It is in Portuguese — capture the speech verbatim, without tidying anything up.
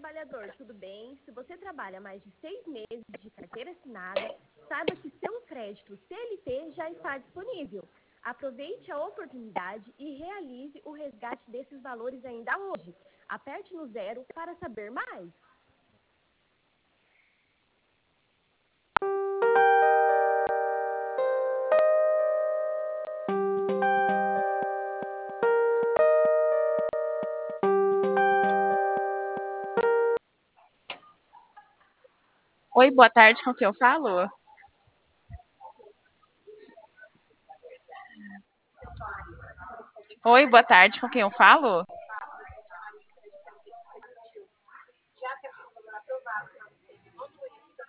trabalhador, tudo bem? Se você trabalha mais de seis meses de carteira assinada, saiba que seu crédito C L T já está disponível. Aproveite a oportunidade e realize o resgate desses valores ainda hoje. Aperte no zero para saber mais. Oi, boa tarde, com quem eu falo? Oi, boa tarde, com quem eu falo?